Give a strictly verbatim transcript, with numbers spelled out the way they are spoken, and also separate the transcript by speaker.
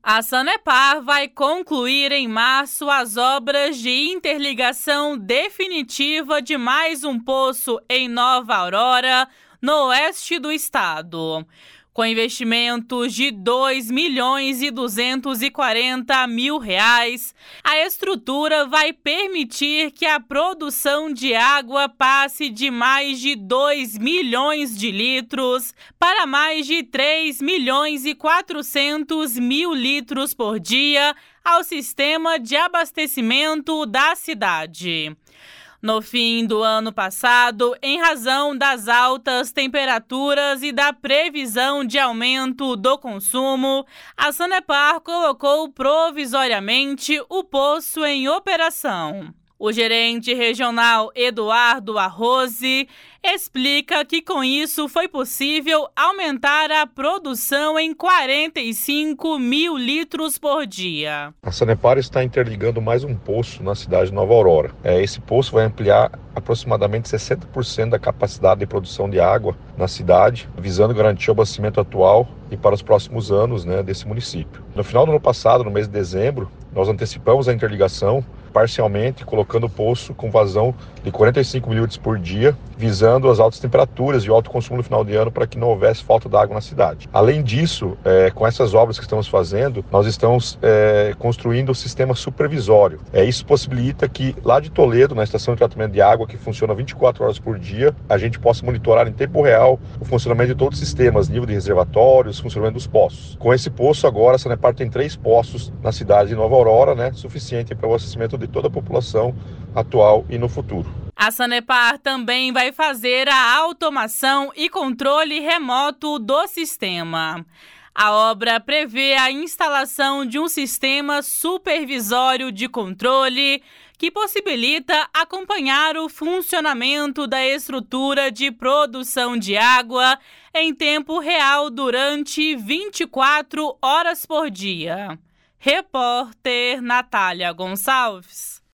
Speaker 1: A Sanepar vai concluir em março as obras de interligação definitiva de mais um poço em Nova Aurora, no oeste do estado. Com investimentos de dois milhões e duzentos e quarenta mil reais, a estrutura vai permitir que a produção de água passe de mais de dois milhões de litros para mais de três milhões e quatrocentos mil litros por dia ao sistema de abastecimento da cidade. No fim do ano passado, em razão das altas temperaturas e da previsão de aumento do consumo, a Sanepar colocou provisoriamente o poço em operação. O gerente regional Eduardo Arrose explica que com isso foi possível aumentar a produção em quarenta e cinco mil litros por dia.
Speaker 2: A Sanepar está interligando mais um poço na cidade de Nova Aurora. Esse poço vai ampliar aproximadamente sessenta por cento da capacidade de produção de água na cidade, visando garantir o abastecimento atual e para os próximos anos, né, desse município. No final do ano passado, no mês de dezembro, nós antecipamos a interligação parcialmente, colocando o poço com vazão de quarenta e cinco mil litros por dia, visando as altas temperaturas e o alto consumo no final de ano para que não houvesse falta de água na cidade. Além disso, é, com essas obras que estamos fazendo, nós estamos é, construindo o sistema supervisório. É, isso possibilita que lá de Toledo, na estação de tratamento de água, que funciona vinte e quatro horas por dia, a gente possa monitorar em tempo real o funcionamento de todos os sistemas, nível de reservatórios, funcionamento dos poços. Com esse poço agora, a Sanepar tem três poços na cidade de Nova Aurora, né, suficiente para o abastecimento de toda a população atual e no futuro.
Speaker 1: A Sanepar também vai fazer a automação e controle remoto do sistema. A obra prevê a instalação de um sistema supervisório de controle que possibilita acompanhar o funcionamento da estrutura de produção de água em tempo real durante vinte e quatro horas por dia. Repórter Natália Gonçalves.